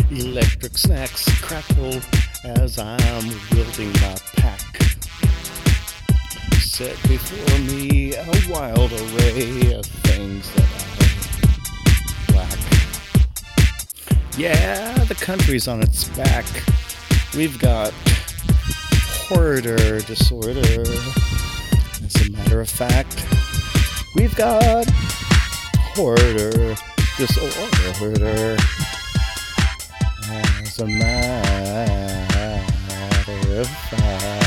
Electric snacks crackle as I'm wielding my pack. Set before me a wild array of things that I lack. Yeah, the country's on its back. We've got hoarder disorder. As a matter of fact, we've got hoarder disorder. As a matter of fact.